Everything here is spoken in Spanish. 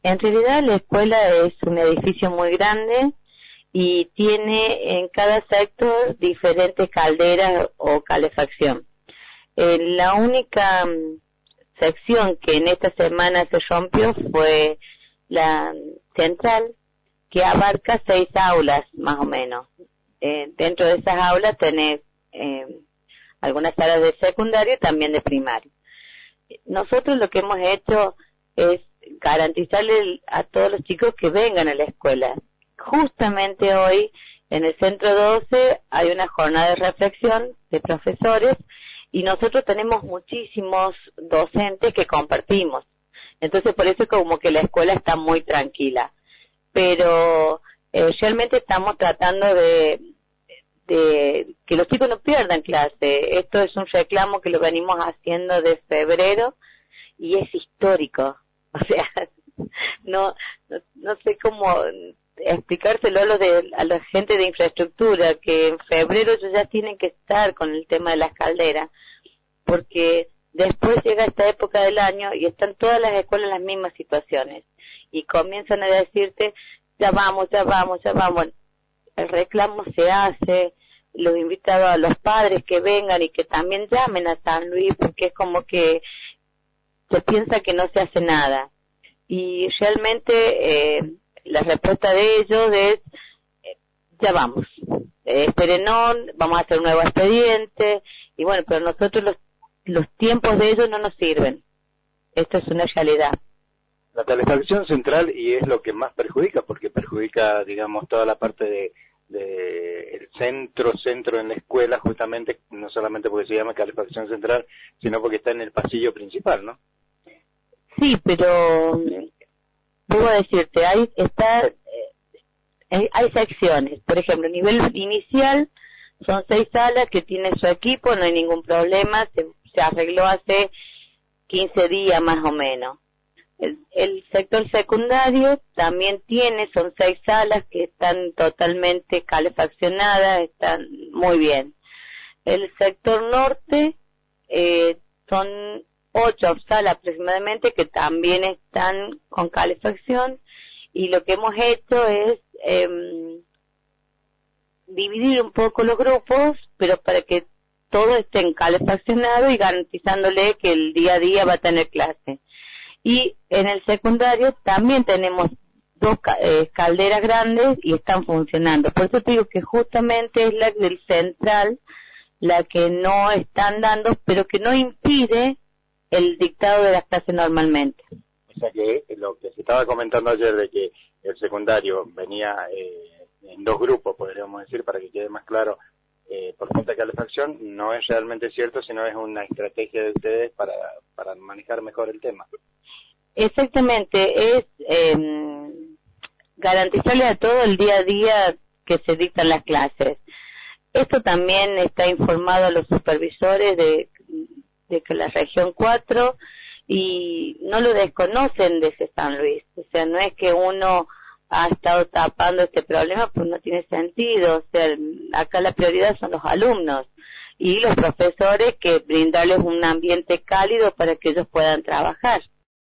En realidad la escuela es un edificio muy grande y tiene en cada sector diferentes calderas o calefacción. La única sección que en esta semana se rompió fue la central, que abarca 6 aulas más o menos. Dentro de esas aulas tenés algunas salas de secundario y también de primario. Nosotros lo que hemos hecho es garantizarle a todos los chicos que vengan a la escuela. Justamente hoy en el Centro 12 hay una jornada de reflexión de profesores y nosotros tenemos muchísimos docentes que compartimos. Entonces por eso como que la escuela está muy tranquila. Pero realmente estamos tratando de que los chicos no pierdan clase. Esto es un reclamo que lo venimos haciendo de febrero y es histórico. O sea, no sé cómo explicárselo a la gente de infraestructura, que en febrero ellos ya tienen que estar con el tema de las calderas, porque después llega esta época del año y están todas las escuelas en las mismas situaciones y comienzan a decirte ya vamos. El reclamo se hace, los invitados a los padres que vengan y que también llamen a San Luis, porque es como que se piensa que no se hace nada. Y realmente la respuesta de ellos es, ya vamos, espérenos, vamos a hacer un nuevo expediente, y bueno, pero nosotros los tiempos de ellos no nos sirven. Esto es una realidad. La calefacción central, y es lo que más perjudica, porque perjudica, digamos, toda la parte de el centro en la escuela, justamente, no solamente porque se llama calefacción central, sino porque está en el pasillo principal, ¿no? Sí, pero debo decirte, hay secciones. Por ejemplo, a nivel inicial son 6 salas que tienen su equipo, no hay ningún problema, se arregló hace 15 días más o menos. El sector secundario también son 6 salas que están totalmente calefaccionadas, están muy bien. El sector norte son 8 salas aproximadamente que también están con calefacción, y lo que hemos hecho es dividir un poco los grupos, pero para que todos estén calefaccionados y garantizándole que el día a día va a tener clase. Y en el secundario también tenemos 2 calderas grandes y están funcionando. Por eso te digo que justamente es la del central la que no están dando, pero que no impide el dictado de las clases normalmente. O sea que lo que se estaba comentando ayer de que el secundario venía en 2 grupos, podríamos decir, para que quede más claro, por falta de calefacción, no es realmente cierto, sino es una estrategia de ustedes para manejar mejor el tema. Exactamente, es garantizarle a todo el día a día que se dictan las clases. Esto también está informado a los supervisores de que la región 4 y no lo desconocen desde San Luis. O sea, no es que uno ha estado tapando este problema, pues no tiene sentido. O sea, acá la prioridad son los alumnos y los profesores, que brindarles un ambiente cálido para que ellos puedan trabajar.